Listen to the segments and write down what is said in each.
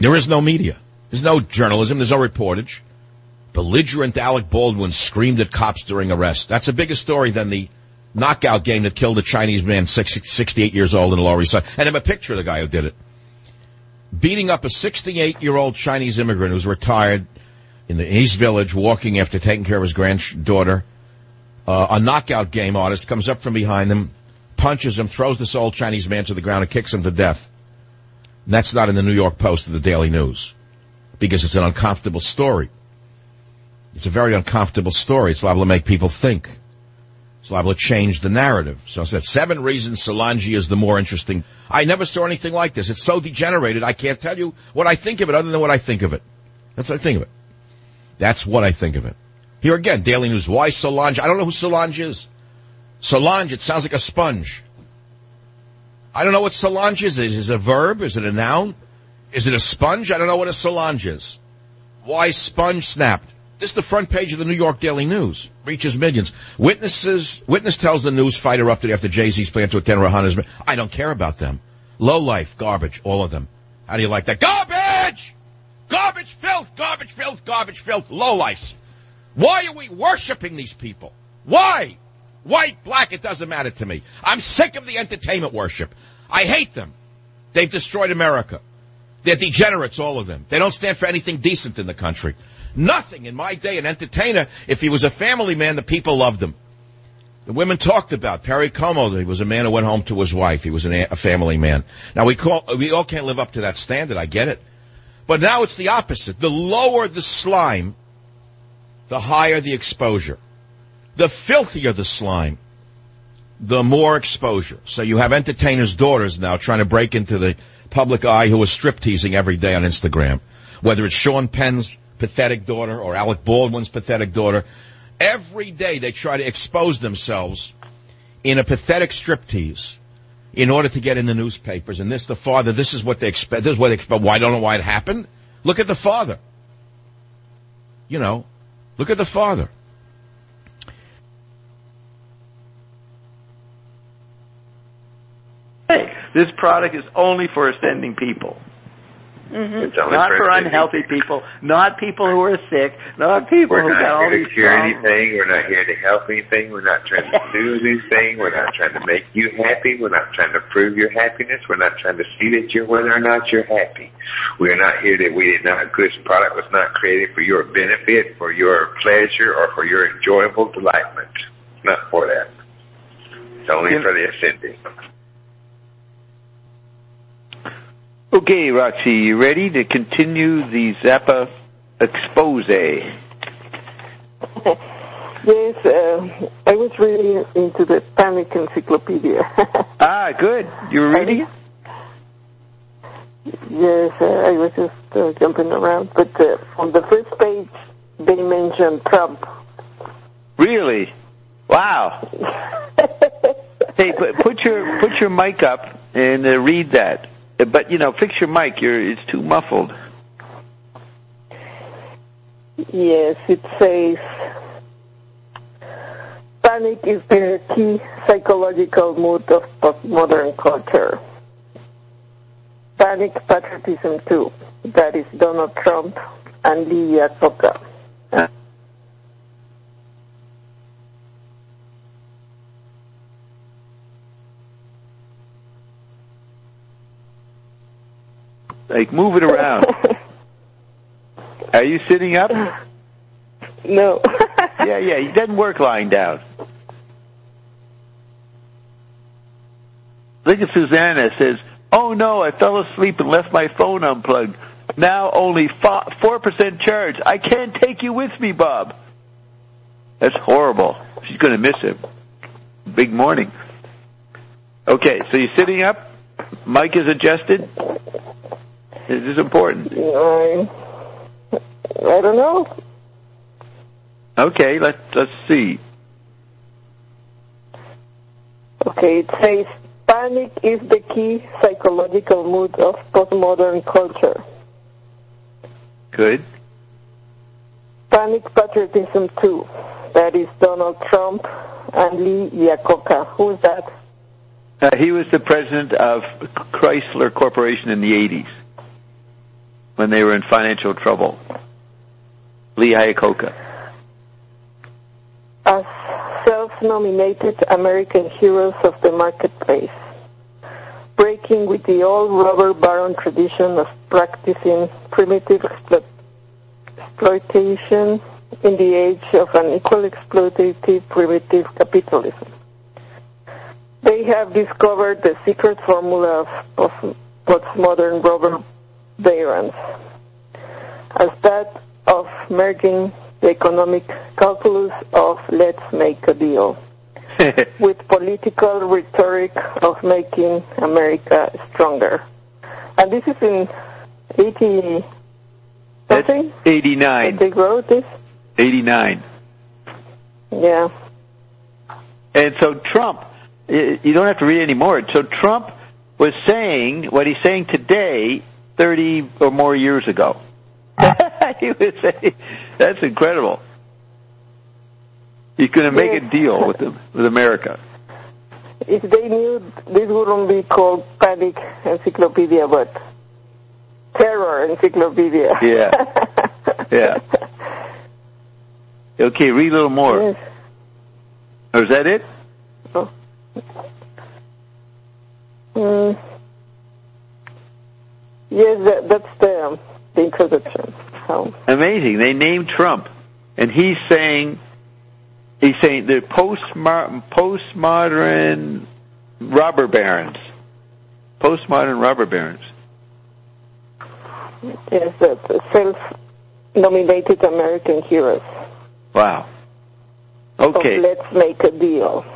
There is no media. There's no journalism. There's no reportage. Belligerent Alec Baldwin screamed at cops during arrest. That's a bigger story than the knockout game that killed a Chinese man, 68 years old in the Lower East Side. And have a picture of the guy who did it. Beating up a 68-year-old Chinese immigrant who's retired in the East Village, walking after taking care of his granddaughter. A knockout game artist comes up from behind him, punches him, throws this old Chinese man to the ground and kicks him to death. And that's not in the New York Post or the Daily News, because it's an uncomfortable story. It's a very uncomfortable story. It's liable to make people think. It's liable to change the narrative. So I said 7 reasons Solange is the more interesting. I never saw anything like this. It's so degenerated, I can't tell you what I think of it other than what I think of it. That's what I think of it. That's what I think of it. Here again, Daily News. Why Solange? I don't know who Solange is. Solange, it sounds like a sponge. I don't know what Solange is. Is it a verb? Is it a noun? Is it a sponge? I don't know what a Solange is. Why sponge snapped? This is the front page of the New York Daily News. Reaches millions. Witness tells the news fight erupted after Jay-Z's plan to attend Rihanna's. I don't care about them. Low life, garbage, all of them. How do you like that? Garbage! Garbage, filth, garbage, filth, garbage, filth, low life. Why are we worshiping these people? Why? White, black, it doesn't matter to me. I'm sick of the entertainment worship. I hate them. They've destroyed America. They're degenerates, all of them. They don't stand for anything decent in the country. Nothing. In my day, an entertainer, if he was a family man, the people loved him. The women talked about Perry Como. He was a man who went home to his wife. He was a family man. Now, we all can't live up to that standard. I get it. But now it's the opposite. The lower the slime, the higher the exposure. The filthier the slime, the more exposure. So you have entertainers' daughters now trying to break into the public eye who are strip-teasing every day on Instagram. Whether it's Sean Penn's pathetic daughter or Alec Baldwin's pathetic daughter. Every day they try to expose themselves in a pathetic striptease in order to get in the newspapers. And this is what they expect. This is what they expect. Why? I don't know why it happened. Look at the father. Look at the father. This product is only for ascending people. Mm-hmm. Not for unhealthy people, not people who are sick, not people who got all these problems. We're not here to cure anything. We're not here to help anything. We're not trying to do anything. We're not trying to make you happy. We're not trying to prove your happiness. We're not trying to see that you're whether or not you're happy. We're not here that this product was not created for your benefit, for your pleasure, or for your enjoyable delightment. It's not for that. It's only for the ascending. Okay, Roxy, you ready to continue the Zappa expose? Yes, I was reading into the Panic Encyclopedia. Good. You were reading it? Yes, I was just jumping around. But on the first page, they mentioned Trump. Really? Wow. Hey, put your mic up and read that. But, fix your mic. It's too muffled. Yes, it says, panic is the key psychological mood of postmodern culture. Panic patriotism, too. That is Donald Trump and Lee Iacocca. Like, move it around. Are you sitting up? No. Yeah, it doesn't work lying down. Look at Susanna. Says, oh no, I fell asleep and left my phone unplugged. Now only 4% charge. I can't take you with me, Bob. That's horrible. She's going to miss him. Big morning. Okay, so you're sitting up? Mic is adjusted? Is this important? I don't know. Okay, let's see. Okay, it says, panic is the key psychological mood of postmodern culture. Good. Panic patriotism, too. That is Donald Trump and Lee Iacocca. Who's that? He was the president of Chrysler Corporation in the 80s. when they were in financial trouble? Lee Iacocca. As self-nominated American heroes of the marketplace, breaking with the old robber baron tradition of practicing primitive exploitation in the age of an equal exploitative primitive capitalism. They have discovered the secret formula of postmodern robber barons, as that of merging the economic calculus of let's make a deal with political rhetoric of making America stronger. And this is in 80 something? 89. They wrote this? 89. Yeah. And so Trump, you don't have to read any more. So Trump was saying what he's saying today 30 or more years ago. He was saying, that's incredible. He's going to make a deal with America. If they knew, this wouldn't be called Panic Encyclopedia, but Terror Encyclopedia. Yeah. Yeah. Okay, read a little more. Yes. Or is that it? Oh. Yes, that's the introduction. So. Amazing. They named Trump, and he's saying the postmodern robber barons. Postmodern robber barons. Yes, the self-nominated American heroes. Wow. Okay. Let's make a deal.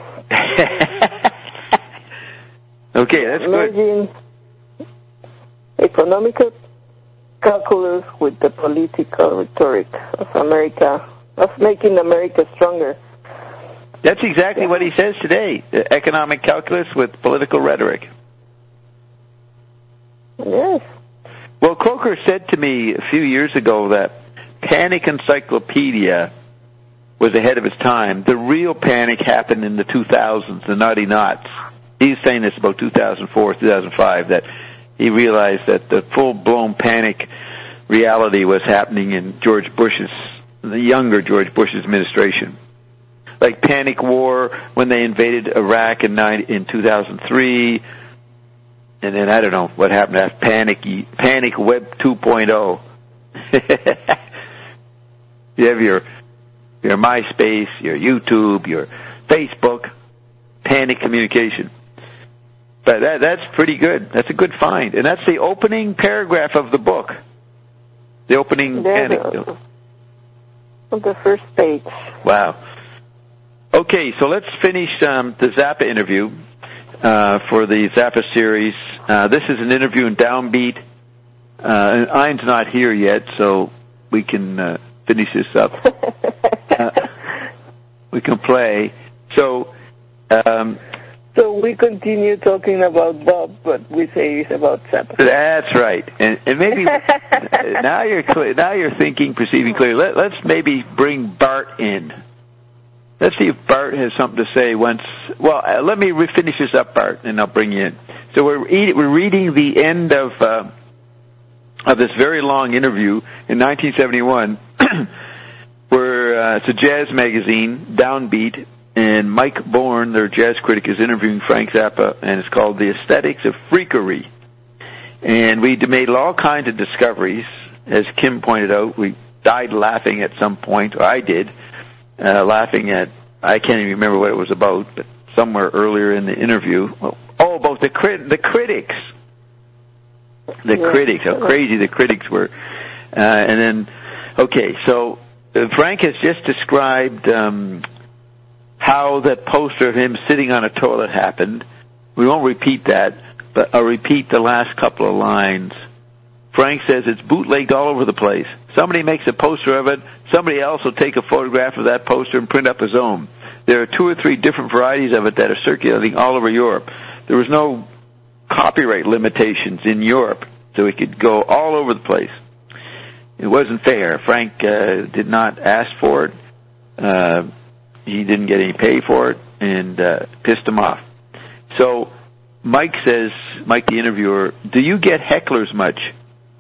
Okay, that's merging economical calculus with the political rhetoric of America, of making America stronger. That's exactly what he says today, the economic calculus with political rhetoric. Yes. Well, Croker said to me a few years ago that Panic Encyclopedia was ahead of its time. The real panic happened in the 2000s, the naughty knots. He's saying this about 2004, 2005, that he realized that the full-blown panic reality was happening in the younger George Bush's administration. Like panic war when they invaded Iraq in 2003, and then I don't know what happened after panic Web 2.0. You have your MySpace, your YouTube, your Facebook, panic communication. But that's pretty good. That's a good find. And that's the opening paragraph of the book. The opening panic. On the first page. Wow. Okay, so let's finish the Zappa interview for the Zappa series. This is an interview in Downbeat. Ian's not here yet, so we can finish this up. We can play. So we continue talking about Bob, but we say it's about Zappa. That's right. And maybe now you're clear, now you're perceiving clearly. Let's maybe bring Bart in. Let's see if Bart has something to say once. Well, let me finish this up, Bart, and I'll bring you in. So we're reading the end of this very long interview in 1971, where it's a jazz magazine, Downbeat, and Mike Bourne, their jazz critic, is interviewing Frank Zappa, and it's called The Aesthetics of Freakery. And we made all kinds of discoveries. As Kim pointed out, we died laughing at some point, or I did, laughing at, I can't even remember what it was about, but somewhere earlier in the interview. Oh, about the critics. The critics, how crazy the critics were. And then, okay, so Frank has just described how that poster of him sitting on a toilet happened. We won't repeat that, but I'll repeat the last couple of lines. Frank says it's bootlegged all over the place. Somebody makes a poster of it. Somebody else will take a photograph of that poster and print up his own. There are 2 or 3 different varieties of it that are circulating all over Europe. There was no copyright limitations in Europe, so it could go all over the place. It wasn't fair. Frank did not ask for it. He didn't get any pay for it, and pissed him off. So Mike says, Mike the interviewer, do you get hecklers much?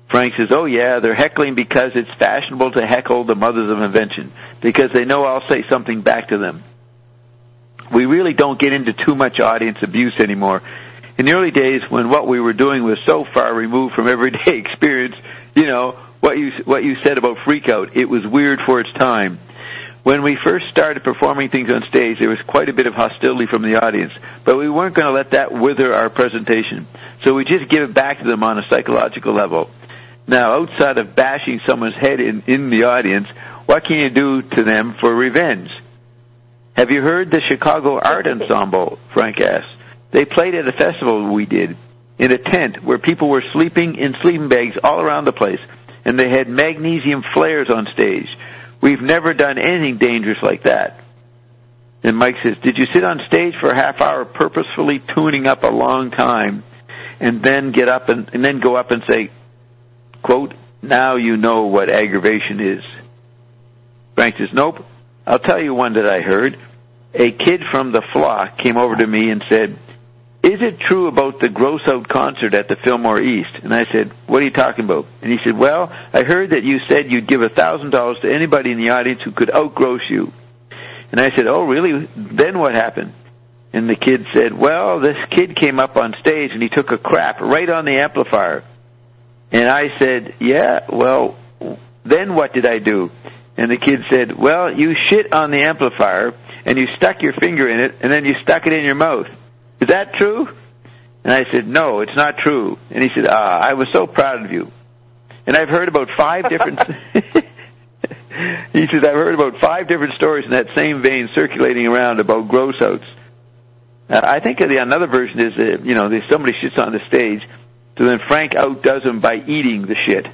Frank says, oh, yeah, they're heckling because it's fashionable to heckle the mothers of invention, because they know I'll say something back to them. We really don't get into too much audience abuse anymore. In the early days, when what we were doing was so far removed from everyday experience, what you said about freak out, it was weird for its time. When we first started performing things on stage, there was quite a bit of hostility from the audience, but we weren't going to let that wither our presentation. So we just give it back to them on a psychological level. Now, outside of bashing someone's head in the audience, what can you do to them for revenge? Have you heard the Chicago Art Ensemble? Frank asked. They played at a festival we did in a tent where people were sleeping in sleeping bags all around the place, and they had magnesium flares on stage. We've never done anything dangerous like that. And Mike says, did you sit on stage for a half hour purposefully tuning up a long time and then get up and then go up and say, quote, now you know what aggravation is? Frank says, nope. I'll tell you one that I heard. A kid from the flock came over to me and said, is it true about the Gross Out concert at the Fillmore East? And I said, what are you talking about? And he said, well, I heard that you said you'd give $1,000 to anybody in the audience who could outgross you. And I said, oh, really? Then what happened? And the kid said, well, this kid came up on stage and he took a crap right on the amplifier. And I said, yeah, well, then what did I do? And the kid said, well, you shit on the amplifier and you stuck your finger in it and then you stuck it in your mouth. Is that true? And I said, no, it's not true. And he said, I was so proud of you. And I've heard about 5 different... He says, I've heard about 5 different stories in that same vein circulating around about gross outs. I think another version is, somebody shits on the stage, so then Frank outdoes him by eating the shit.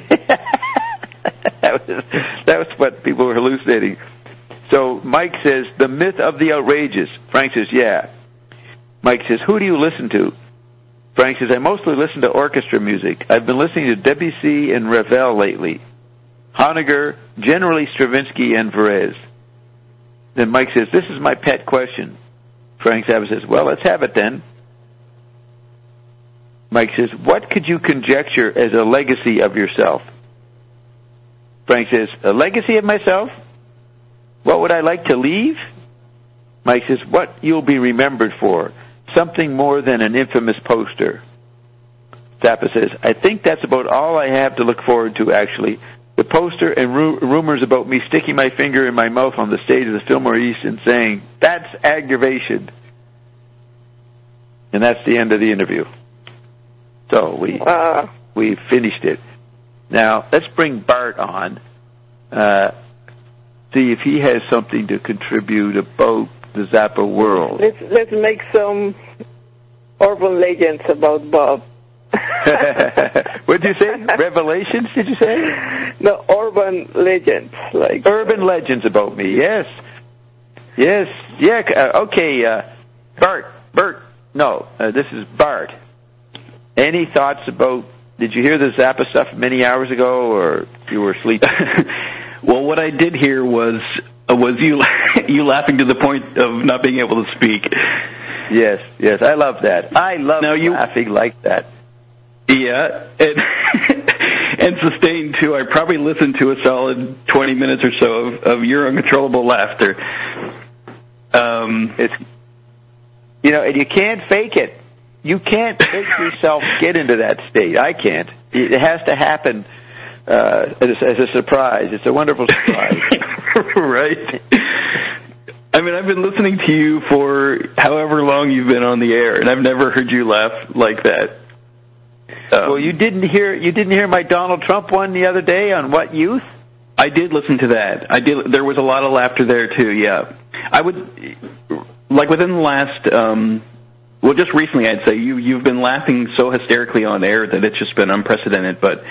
That was what people were hallucinating. So Mike says, the myth of the outrageous. Frank says, yeah. Mike says, who do you listen to? Frank says, I mostly listen to orchestra music. I've been listening to Debussy and Ravel lately. Honegger, generally Stravinsky and Varese. Then Mike says, this is my pet question. Frank Zappa says, well, let's have it then. Mike says, what could you conjecture as a legacy of yourself? Frank says, a legacy of myself? What would I like to leave? Mike says, what you'll be remembered for. Something more than an infamous poster. Zappa says, I think that's about all I have to look forward to, actually. The poster and rumors about me sticking my finger in my mouth on the stage of the Fillmore East and saying, that's aggravation. And that's the end of the interview. So we finished it. Now, let's bring Bart on. See if he has something to contribute about the Zappa world. Let's make some urban legends about Bob. What did you say? Revelations, did you say? No, urban legends. Like urban legends about me, yes. Yes, yeah, okay, Bart, no, this is Bart. Any thoughts about, did you hear the Zappa stuff many hours ago, or you were sleeping? Well, what I did hear was you laughing to the point of not being able to speak. Yes, I love that. I love laughing like that. Yeah, and sustained too. I probably listened to a solid 20 minutes or so of your uncontrollable laughter. It's, and you can't fake it. You can't make yourself get into that state. I can't. It has to happen as a surprise. It's a wonderful surprise. Right. I mean, I've been listening to you for however long you've been on the air, and I've never heard you laugh like that. Well, you didn't hear my Donald Trump one the other day on What Youth? I did listen to that. I did. There was a lot of laughter there too. Yeah, I would like within the last. Well, just recently, I'd say you've been laughing so hysterically on air that it's just been unprecedented. But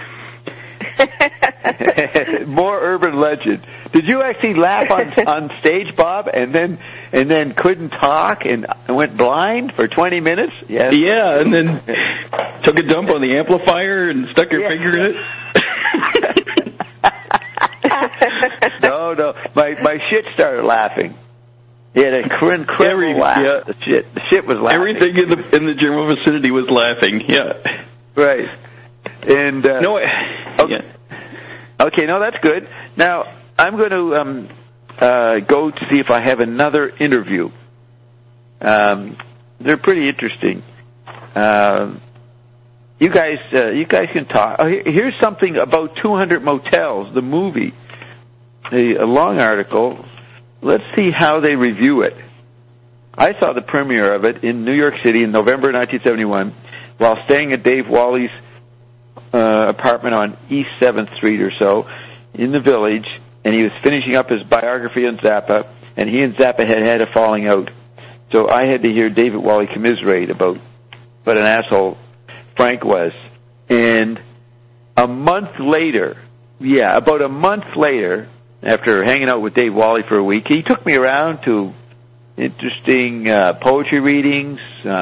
more urban legend. Did you actually laugh on stage, Bob, and then couldn't talk and went blind for 20 minutes? Yes. Yeah, and then took a dump on the amplifier and stuck your finger in it. No, my shit started laughing. He had a incredible laugh. Yeah. The shit was laughing. Everything in the general vicinity was laughing. Yeah. Right. And No, okay, no, that's good. Now I'm going to go to see if I have another interview. They're pretty interesting. You guys can talk. Oh, here's something about 200 Motels, the movie, a long article. Let's see how they review it. I saw the premiere of it in New York City in November 1971 while staying at Dave Wally's apartment on East 7th Street or so in the Village, and he was finishing up his biography on Zappa, and he and Zappa had a falling out. So I had to hear David Wally commiserate about what an asshole Frank was. And about a month later, after hanging out with Dave Wally for a week, he took me around to interesting poetry readings.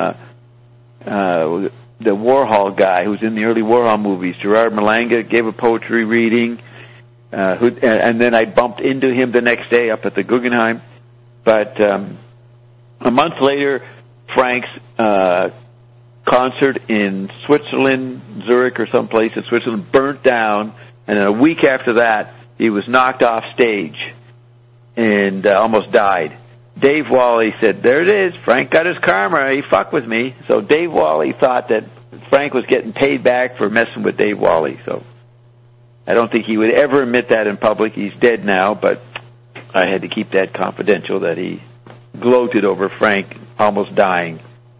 The Warhol guy who was in the early Warhol movies, Gerard Malanga, gave a poetry reading. And then I bumped into him the next day up at the Guggenheim. But a month later, Frank's concert in Switzerland, Zurich or someplace in Switzerland, burnt down, and a week after that, he was knocked off stage and almost died. Dave Wally said, "There it is, Frank got his karma, he fucked with me." So Dave Wally thought that Frank was getting paid back for messing with Dave Wally. So I don't think he would ever admit that in public. He's dead now, but I had to keep that confidential, that he gloated over Frank almost dying.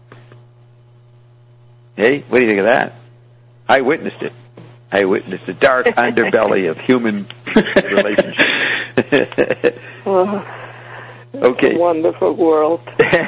Hey, what do you think of that? I witnessed it. I witnessed the dark underbelly of human relationships. Okay. Wonderful world.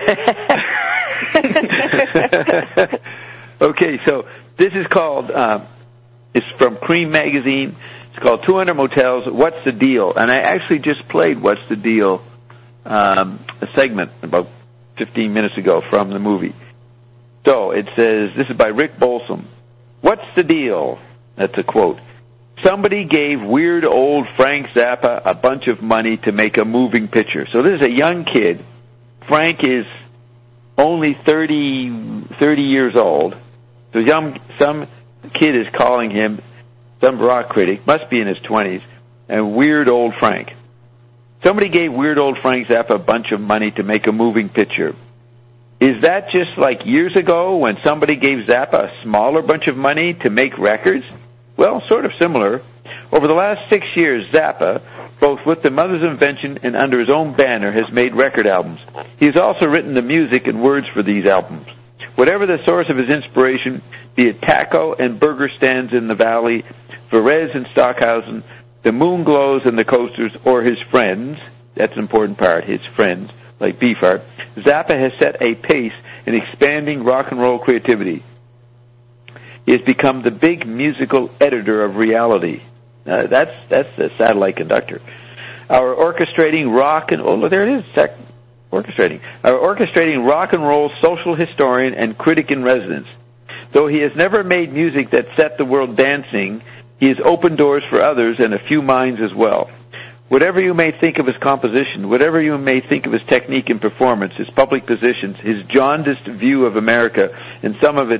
Okay, so this is called, it's from Cream Magazine. It's called 200 Motels, What's the Deal? And I actually just played What's the Deal, a segment about 15 minutes ago from the movie. So it says, this is by Rick Bolsom. What's the deal? That's a quote. Somebody gave weird old Frank Zappa a bunch of money to make a moving picture. So this is a young kid. Frank is only 30 years old. So some kid is calling him, some rock critic, must be in his 20s, and weird old Frank. Somebody gave weird old Frank Zappa a bunch of money to make a moving picture. Is that just like years ago when somebody gave Zappa a smaller bunch of money to make records? Well, sort of similar. Over the last 6 years, Zappa, both with the Mother's Invention and under his own banner, has made record albums. He has also written the music and words for these albums. Whatever the source of his inspiration, be it taco and burger stands in the valley, Verez and Stockhausen, the moon glows and the coasters, or his friends, that's an important part, his friends, like Beefheart, Zappa has set a pace in expanding rock and roll creativity. He has become the big musical editor of reality. That's the satellite conductor. Our orchestrating rock and roll social historian and critic in residence. Though he has never made music that set the world dancing, he has opened doors for others and a few minds as well. Whatever you may think of his composition, whatever you may think of his technique and performance, his public positions, his jaundiced view of America and some of its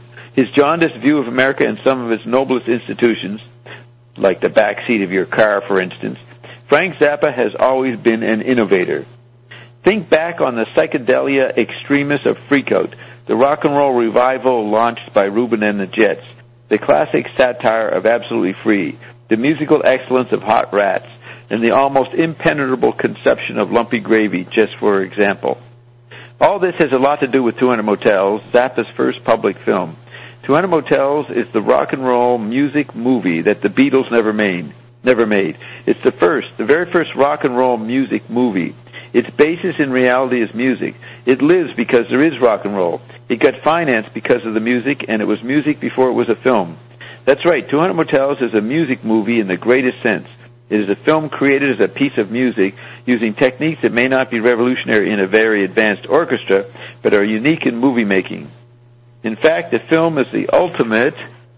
noblest institutions, like the back seat of your car, for instance, Frank Zappa has always been an innovator. Think back on the psychedelia extremis of Freakout, the rock and roll revival launched by Rubin and the Jets, the classic satire of Absolutely Free, the musical excellence of Hot Rats, and the almost impenetrable conception of Lumpy Gravy, just for example. All this has a lot to do with 200 Motels, Zappa's first public film. 200 Motels is the rock and roll music movie that the Beatles never made. It's the very first rock and roll music movie. Its basis in reality is music. It lives because there is rock and roll. It got financed because of the music, and it was music before it was a film. That's right, 200 Motels is a music movie in the greatest sense. It is a film created as a piece of music using techniques that may not be revolutionary in a very advanced orchestra, but are unique in movie making. In fact, the film is the ultimate...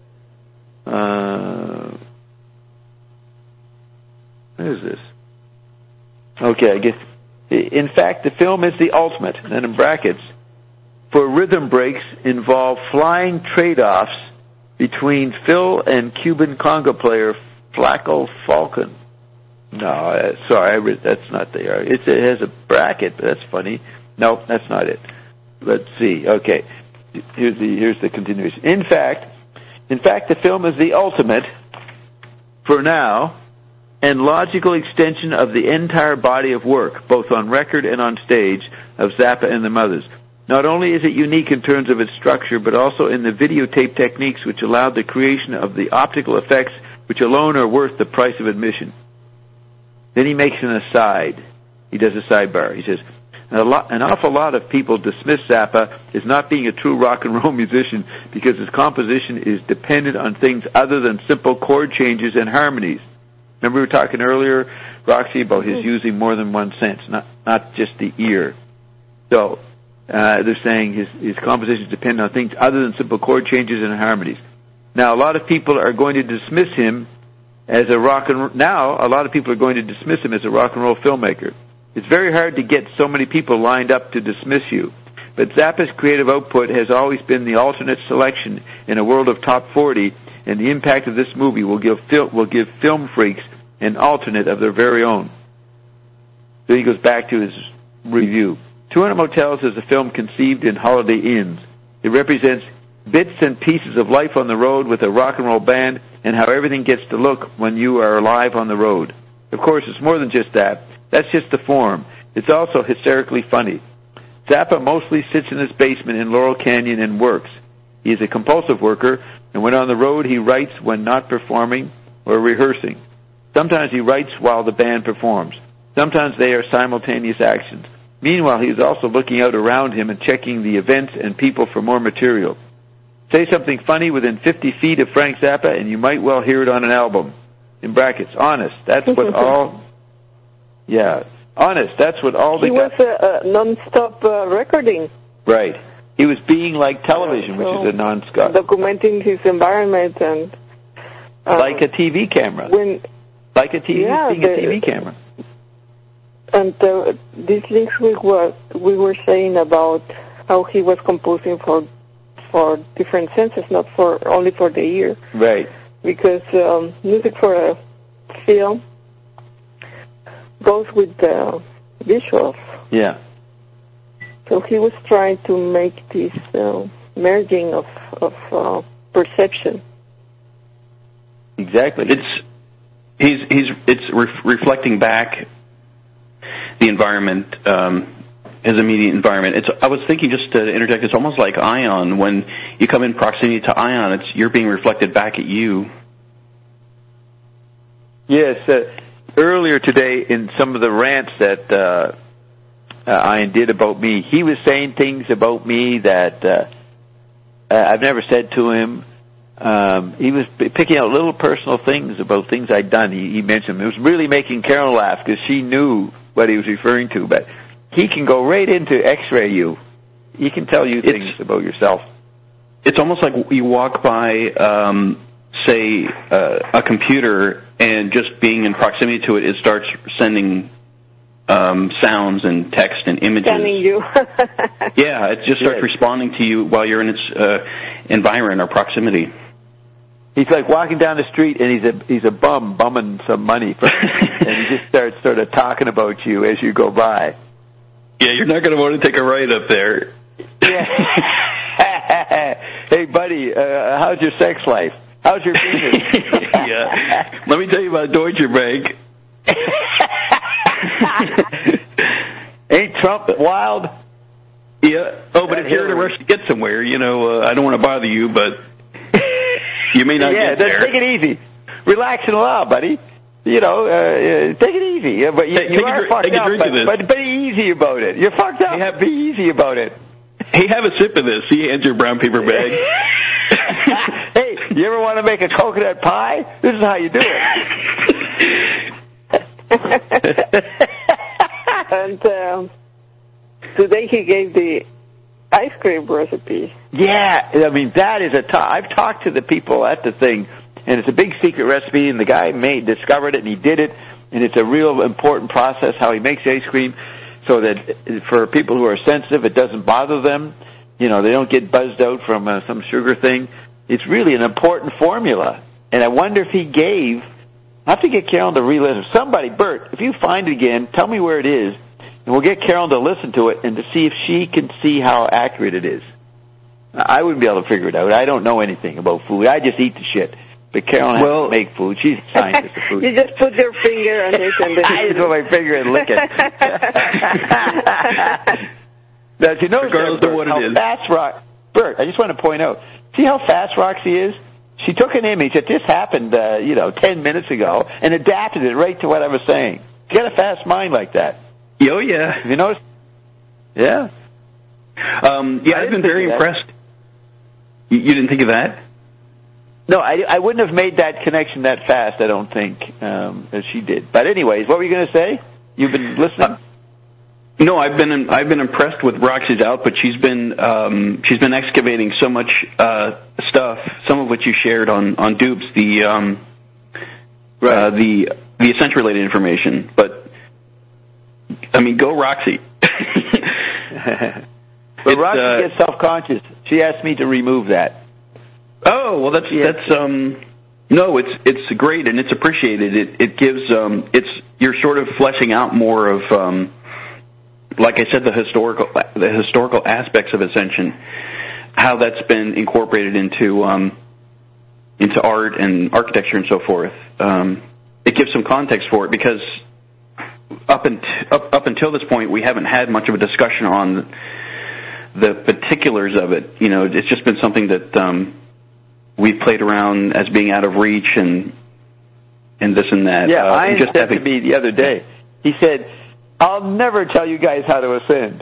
what is this? Okay, I guess... In fact, the film is the ultimate, and in brackets, for rhythm breaks involve flying trade-offs between Phil and Cuban Congo player Flaco Falcon. No, sorry, that's not there. It has a bracket, but that's funny. No, that's not it. Let's see. Okay, here's the continuation. In fact, the film is the ultimate, for now, and logical extension of the entire body of work, both on record and on stage, of Zappa and the Mothers. Not only is it unique in terms of its structure, but also in the videotape techniques which allowed the creation of the optical effects which alone are worth the price of admission. Then he makes an aside. He does a sidebar. He says, an awful lot of people dismiss Zappa as not being a true rock and roll musician because his composition is dependent on things other than simple chord changes and harmonies. Remember we were talking earlier, Roxy, about his using more than one sense, not just the ear. So, they're saying his compositions depend on things other than simple chord changes and harmonies. Now, a lot of people are going to dismiss him as a rock and roll filmmaker. It's very hard to get so many people lined up to dismiss you. But Zappa's creative output has always been the alternate selection in a world of top 40, and the impact of this movie will give film freaks an alternate of their very own. Then he goes back to his review. 200 Motels is a film conceived in Holiday Inns. It represents bits and pieces of life on the road with a rock and roll band and how everything gets to look when you are live on the road. Of course, it's more than just that. That's just the form. It's also hysterically funny. Zappa mostly sits in his basement in Laurel Canyon and works. He is a compulsive worker, and when on the road he writes when not performing or rehearsing. Sometimes he writes while the band performs. Sometimes they are simultaneous actions. Meanwhile, he is also looking out around him and checking the events and people for more material. Say something funny within 50 feet of Frank Zappa, and you might well hear it on an album. In brackets, honest. That's what all... Yeah, honest. That's what all they got. He was non-stop recording. Right. He was being like television, which is a non-stop. Documenting his environment and... like a TV camera. Being a TV camera. And these links we were saying about how he was composing for different senses, not only for the ear. Right. Because music for a film goes with the visuals. Yeah. So he was trying to make this merging of perception. Exactly. It's reflecting back the environment, his immediate environment. I was thinking, just to interject, it's almost like Ion. When you come in proximity to Ion, you're being reflected back at you. Yes. Earlier today, in some of the rants that Ian did about me, he was saying things about me that I've never said to him. He was picking out little personal things about things I'd done. He mentioned it was really making Carol laugh because she knew what he was referring to. But he can go right into X-ray you. He can tell you things about yourself. It's almost like you walk by, say, a computer, and just being in proximity to it, it starts sending sounds and text and images. Scanning you. Yeah, it just starts responding to you while you're in its environment or proximity. He's like walking down the street, and he's a bumming some money, and he just starts sort of talking about you as you go by. Yeah, you're not going to want to take a ride up there. Yeah. Hey, buddy, how's your sex life? How's your business? Yeah. Let me tell you about Deutsche Bank. Ain't Trump wild? Yeah. Oh, but if you're in a rush to get somewhere, I don't want to bother you, but you may not get there. Yeah, take it easy. Relax and allow, buddy. Take it easy. But you are fucked up, but be easy about it. You're fucked up. Be easy about it. Hey, have a sip of this. See, hands your brown paper bag. Hey, you ever want to make a coconut pie? This is how you do it. And today he gave the ice cream recipe. Yeah, I mean, that is I've talked to the people at the thing, and it's a big secret recipe, and the guy discovered it, and he did it, and it's a real important process how he makes ice cream, so that for people who are sensitive, it doesn't bother them. They don't get buzzed out from some sugar thing. It's really an important formula. And I wonder if he gave... I have to get Carolyn to re-listen. Somebody, Bert, if you find it again, tell me where it is, and we'll get Carolyn to listen to it and to see if she can see how accurate it is. I wouldn't be able to figure it out. I don't know anything about food. I just eat the shit. But Carolyn has to make food. She's a scientist of food. You just put your finger on it and then... I just put my finger and lick it. Now, you notice how fast Bert, I just want to point out, see how fast Roxy is? She took an image that just happened, 10 minutes ago, and adapted it right to what I was saying. She got a fast mind like that. Oh, yeah. Have you noticed? Yeah. I've been very impressed. You didn't think of that? No, I wouldn't have made that connection that fast, I don't think, as she did. But anyways, what were you going to say? You've been listening? No, I've been impressed with Roxy's output. She's been excavating so much stuff, some of which you shared on Dupes, the essential related information. But I mean, go Roxy. But Roxy gets self-conscious. She asked me to remove that. Oh, well, that's no, it's great and it's appreciated. It gives you're sort of fleshing out more of like I said, the historical aspects of Ascension, how that's been incorporated into art and architecture and so forth. It gives some context for it because up until this point we haven't had much of a discussion on the particulars of it. You know, it's just been something that we've played around as being out of reach and this and that. Yeah, Ian said to me the other day. He said, "I'll never tell you guys how to ascend."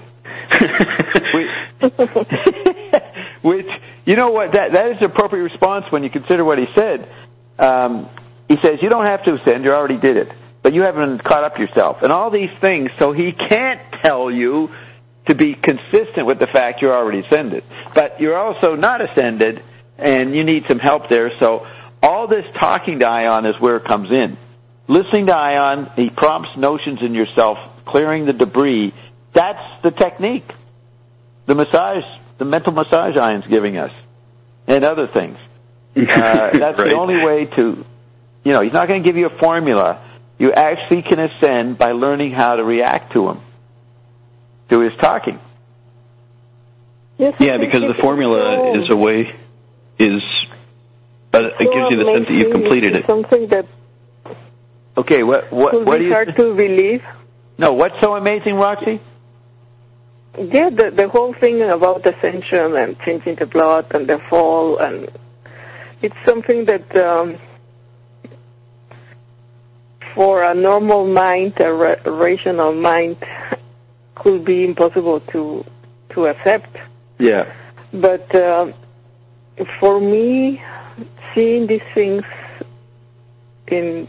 Which, you know what, that is the appropriate response when you consider what he said. He says, you don't have to ascend, you already did it. But you haven't caught up yourself. And all these things, so he can't tell you to be consistent with the fact you're already ascended. But you're also not ascended, and you need some help there. So all this talking to Ion is where it comes in. Listening to Ion, he prompts notions in yourself, clearing the debris. That's the technique. The massage, the mental massage Ion's giving us, and other things. That's right. The only way to, he's not going to give you a formula. You actually can ascend by learning how to react to him, to his talking. Yes, yeah, because the formula is a way, it gives you the sense that you've completed it. Something that okay, what do you... hard to believe. No, what's so amazing, Roxy? Yeah, the whole thing about ascension and changing the blood and the fall, and it's something that for a normal mind, a rational mind, could be impossible to accept. Yeah. But for me, seeing these things in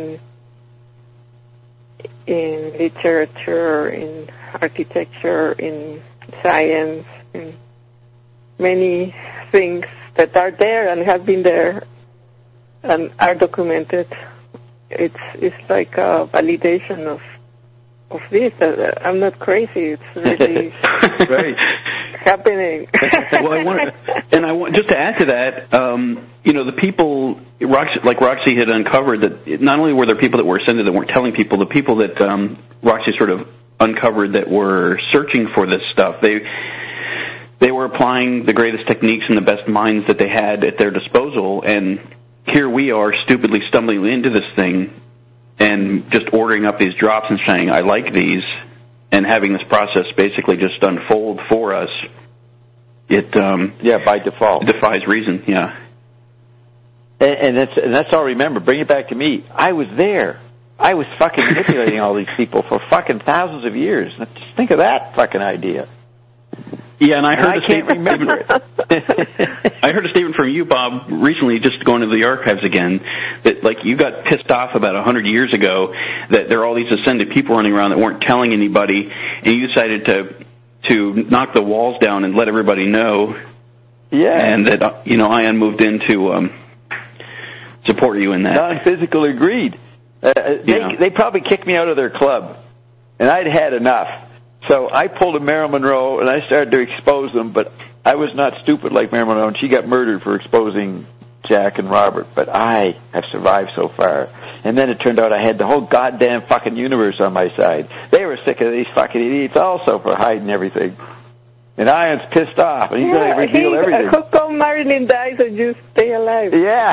literature, in architecture, in science, in many things that are there and have been there and are documented, it's like a validation of this. I'm not crazy. It's really right. happening. Well, I want just to add to that, the people, Roxy had uncovered that not only were there people that were ascended that weren't telling people, the people that Roxy sort of uncovered that were searching for this stuff, they were applying the greatest techniques and the best minds that they had at their disposal, and here we are stupidly stumbling into this thing and just ordering up these drops and saying, I like these, and having this process basically just unfold for us. It by default defies reason. Yeah, and that's all. Remember, bring it back to me. I was there. I was fucking manipulating all these people for fucking thousands of years. Just think of that fucking idea. Yeah, and I heard I can't remember it. I heard a statement from you, Bob, recently, just going to the archives again, that you got pissed off about 100 years ago that there are all these ascended people running around that weren't telling anybody, and you decided to knock the walls down and let everybody know. Yeah. And that Ion moved in to support you in that. Non-physical agreed. They probably kicked me out of their club, and I'd had enough. So I pulled a Marilyn Monroe, and I started to expose them, but I was not stupid like Marilyn Monroe. She got murdered for exposing Jack and Robert, but I have survived so far. And then it turned out I had the whole goddamn fucking universe on my side. They were sick of these fucking idiots also for hiding everything. And Ian's pissed off, and he's going to reveal everything. How come Marilyn dies and you stay alive? Yeah.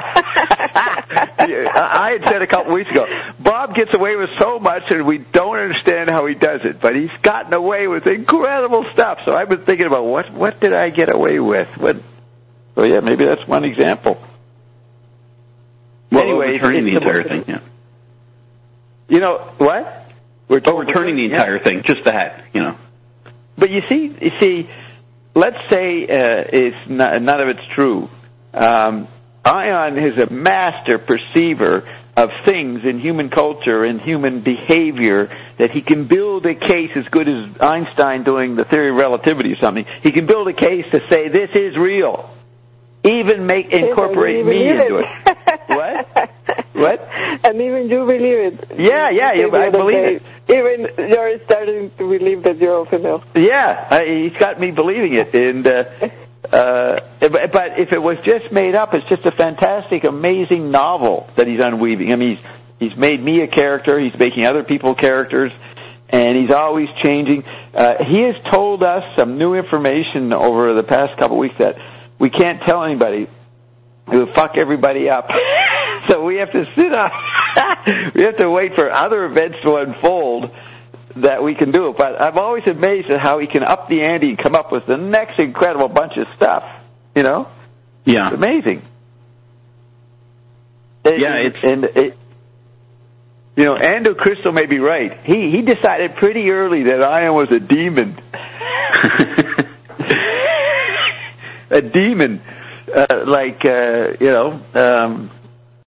I had said a couple weeks ago, Bob gets away with so much, and we don't understand how he does it. But he's gotten away with incredible stuff. So I've been thinking about what did I get away with? So yeah, maybe that's one example. Well, anyway, overturning the entire thing. Yeah. You know what? We're overturning the entire thing, just that. You know. But you see, let's say none of it's true. Ion is a master perceiver of things in human culture and human behavior that he can build a case as good as Einstein doing the theory of relativity or something. He can build a case to say this is real. Even incorporate me into it. What? And even you believe it. Yeah, I believe it. Even you're starting to believe that you're a female. Yeah, he's got me believing it. And but if it was just made up, it's just a fantastic, amazing novel that he's unweaving. I mean, he's made me a character. He's making other people characters. And he's always changing. He has told us some new information over the past couple of weeks that we can't tell anybody. It will fuck everybody up. So we have to sit up. We have to wait for other events to unfold that we can do it. But I'm always amazed at how he can up the ante and come up with the next incredible bunch of stuff. You know? Yeah. It's amazing. You know, Ando Crystal may be right. He decided pretty early that Ion was a demon. A demon.